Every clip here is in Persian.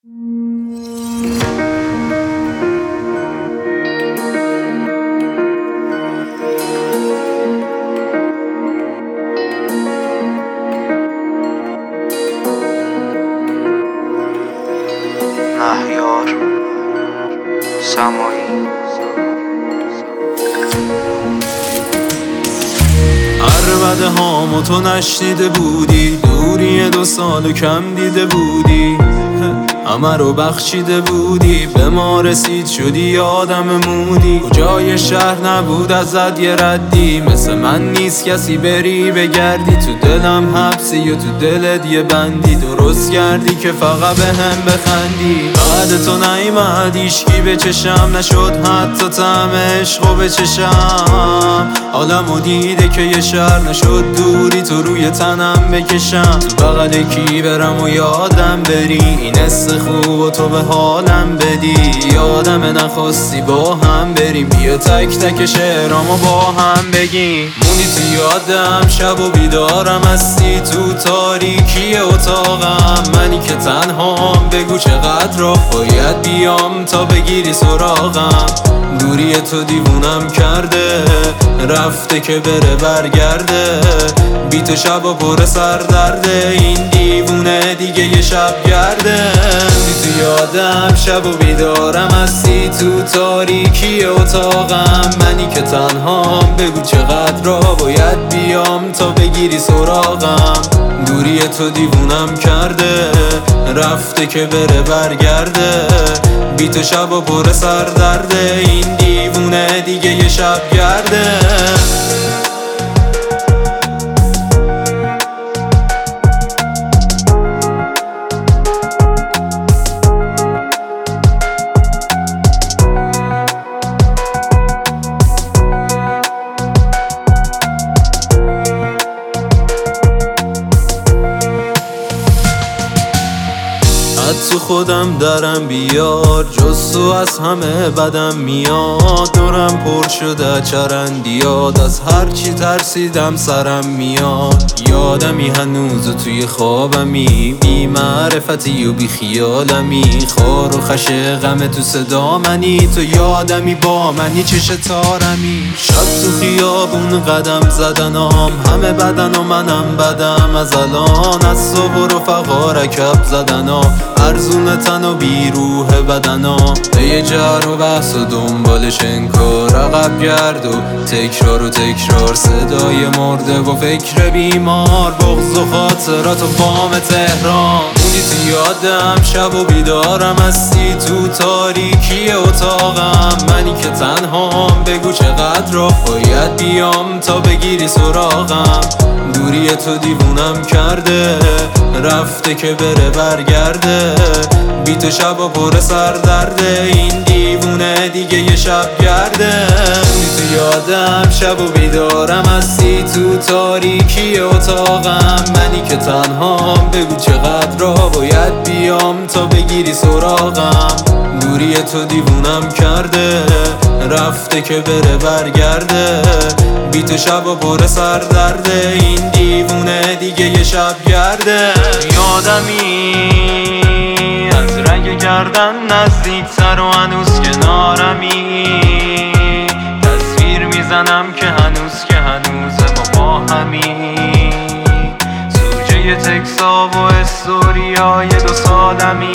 مهیار سمایی. عربده هامو تو نشنیده بودی، دوری 2 سال و کم دیده بودی، همه رو بخشیده بودی، به ما رسید شدی آدم مودی. کجای شهر نبود ازت یه ردی، مثل من نیست کسی بری بگردی، تو دلم حبسی و تو دلت یه بندی، درست کردی که فقط به هم بخندی. بعد تو نیمد ایشکی به چشم، نشد حتی طعم عشقو به چشم، عالمو دیده که یه شهر نشد دوری تو روی تنم بکشم. تو بغل کی برم و یادم بری، این حس خوب و تو به حالم بدی، یادم نخواستی با هم بریم، بیا تک تک شعرامو با هم بگیم. مونی تو یادم شب و بیدارم هستی، تو تاریکی اتاقم منی که تنهام، بگو چقدر راه باید بیام تا بگیری سراغم. دوری تو دیوونم کرده، رفته که بره برگرده، بی تو شب و پر سردرده، این دیوونه دیگه یه شب گرده. بی تو یادم شب و بیدارم هستی، تو تاریکی اتاقم منی که تنهام، بگو چقدر راه باید بیام تا بگیری سراغم. دوری تو دیوونم کرده، رفته که بره برگرده، بی تو شب و پر سردرده، این دیوونه دیگه یه شب گرده. تو خودم درم بیار، جز تو از همه بدم میاد، دورم پر شده چرندیات، از هرچی ترسیدم سرم میاد. یادمی هنوز توی خوابمی، بی معرفتی و بی خیالمی، خار و خش غم تو صدا منی، تو یادمی با منی چه شتارمی. شب تو خیابون قدم زدنام، همه بدن و منم بدم از الان، از صبح و رفقا رکب زدنام، ارزون تن و بیروح بدنا، به یه جر و بحث و دنبالش انکار، عقب گرد و تکرار صدای مرده و فکر بیمار، بغض و خاطرات و بام تهران. مونی تو یادم شب و بیدارم هستی، تو تاریکی اتاقم منی که تنهام، بگو چقدر راه باید بیام تا بگیری سراغم. دوری تو دیوونم کرده، رفته که بره برگرده، بی تو شب و پر سردرده، این دیوونه دیگه یه شب گرده. بی تو یادم شب و بیدارم هستی، تو تاریکی اتاقم منی که تنهام، بگو چقدر راه باید بیام تا بگیری سراغم. دوری تو دیوونم کرده، رفته که بره برگرده، بی تو شب و پر سردرده، این دیوونه دیگه یه شب گرده. یادمی از رنگ گردن نزدیکتر و هنوز کنارمی، تصویر میزنم که هنوز ما با همی، سوژه تکسا و استوریای 2 سالمی.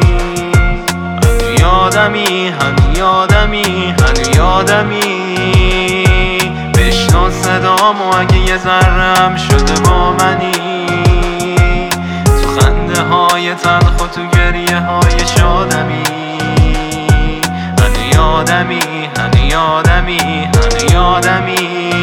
هنو یادمی بشنو صدامو اگه یه ذرم شده با منی، تو خنده های تلخ و تو گریه های شادمی. هنو یادمی